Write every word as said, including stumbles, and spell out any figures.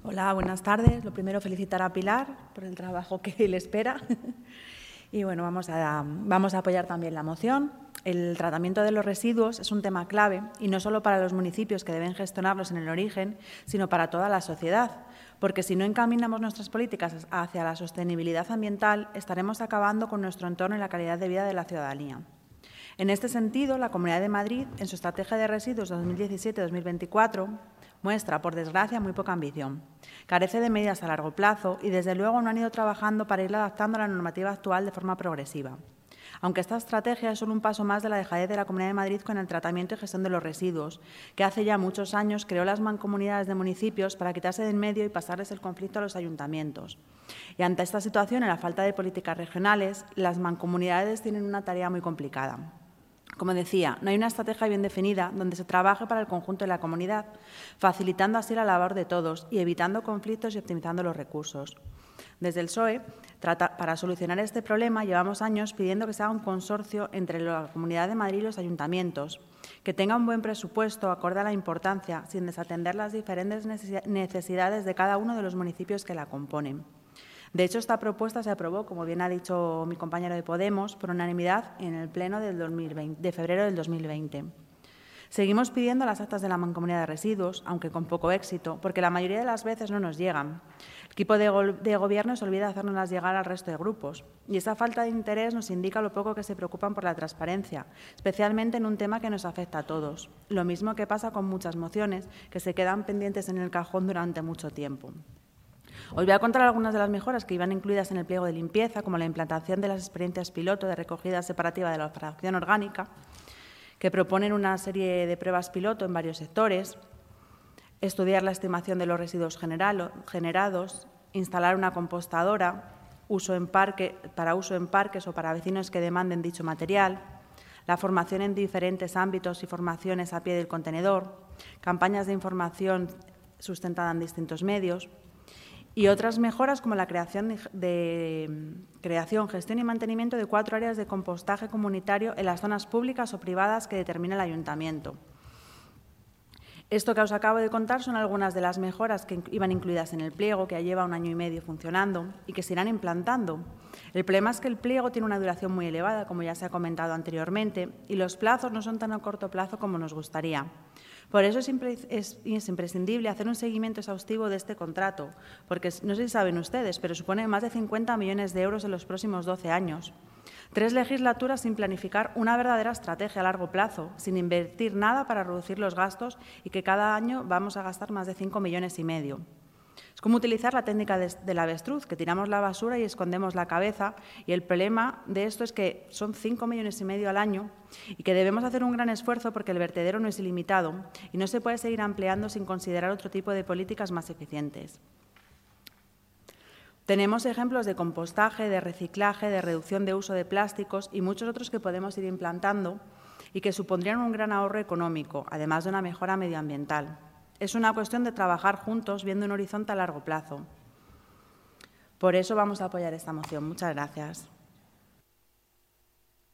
Hola, buenas tardes. Lo primero, felicitar a Pilar por el trabajo que le espera. Y bueno, vamos a, vamos a apoyar también la moción. El tratamiento de los residuos es un tema clave y no solo para los municipios que deben gestionarlos en el origen, sino para toda la sociedad, porque si no encaminamos nuestras políticas hacia la sostenibilidad ambiental, estaremos acabando con nuestro entorno y la calidad de vida de la ciudadanía. En este sentido, la Comunidad de Madrid, en su Estrategia de Residuos dos mil diecisiete a dos mil veinticuatro, muestra, por desgracia, muy poca ambición. Carece de medidas a largo plazo y, desde luego, no han ido trabajando para ir adaptando a la normativa actual de forma progresiva. Aunque esta estrategia es solo un paso más de la dejadez de la Comunidad de Madrid con el tratamiento y gestión de los residuos, que hace ya muchos años creó las mancomunidades de municipios para quitarse de en medio y pasarles el conflicto a los ayuntamientos. Y ante esta situación y la falta de políticas regionales, las mancomunidades tienen una tarea muy complicada. Como decía, no hay una estrategia bien definida donde se trabaje para el conjunto de la comunidad, facilitando así la labor de todos y evitando conflictos y optimizando los recursos. Desde el P S O E, trata, para solucionar este problema, llevamos años pidiendo que se haga un consorcio entre la Comunidad de Madrid y los ayuntamientos, que tenga un buen presupuesto acorde a la importancia, sin desatender las diferentes necesidades de cada uno de los municipios que la componen. De hecho, esta propuesta se aprobó, como bien ha dicho mi compañero de Podemos, por unanimidad en el Pleno del dos mil veinte, de febrero del dos mil veinte. Seguimos pidiendo las actas de la Mancomunidad de Residuos, aunque con poco éxito, porque la mayoría de las veces no nos llegan. El equipo de, go de Gobierno se olvida de hacernoslas llegar al resto de grupos. Y esa falta de interés nos indica lo poco que se preocupan por la transparencia, especialmente en un tema que nos afecta a todos. Lo mismo que pasa con muchas mociones que se quedan pendientes en el cajón durante mucho tiempo. Os voy a contar algunas de las mejoras que iban incluidas en el pliego de limpieza, como la implantación de las experiencias piloto de recogida separativa de la fracción orgánica, que proponen una serie de pruebas piloto en varios sectores, estudiar la estimación de los residuos generalo, generados, instalar una compostadora uso en parque, para uso en parques o para vecinos que demanden dicho material, la formación en diferentes ámbitos y formaciones a pie del contenedor, campañas de información sustentada en distintos medios, y otras mejoras como la creación, de, de, creación, gestión y mantenimiento de cuatro áreas de compostaje comunitario en las zonas públicas o privadas que determina el ayuntamiento. Esto que os acabo de contar son algunas de las mejoras que iban incluidas en el pliego, que ya lleva un año y medio funcionando y que se irán implantando. El problema es que el pliego tiene una duración muy elevada, como ya se ha comentado anteriormente, y los plazos no son tan a corto plazo como nos gustaría. Por eso es, es, es imprescindible hacer un seguimiento exhaustivo de este contrato, porque no sé si saben ustedes, pero supone más de cincuenta millones de euros en los próximos doce años. Tres legislaturas sin planificar una verdadera estrategia a largo plazo, sin invertir nada para reducir los gastos y que cada año vamos a gastar más de cinco millones y medio. Es como utilizar la técnica de, del avestruz, que tiramos la basura y escondemos la cabeza, y el problema de esto es que son cinco millones y medio al año y que debemos hacer un gran esfuerzo porque el vertedero no es ilimitado y no se puede seguir ampliando sin considerar otro tipo de políticas más eficientes. Tenemos ejemplos de compostaje, de reciclaje, de reducción de uso de plásticos y muchos otros que podemos ir implantando y que supondrían un gran ahorro económico, además de una mejora medioambiental. Es una cuestión de trabajar juntos viendo un horizonte a largo plazo. Por eso vamos a apoyar esta moción. Muchas gracias.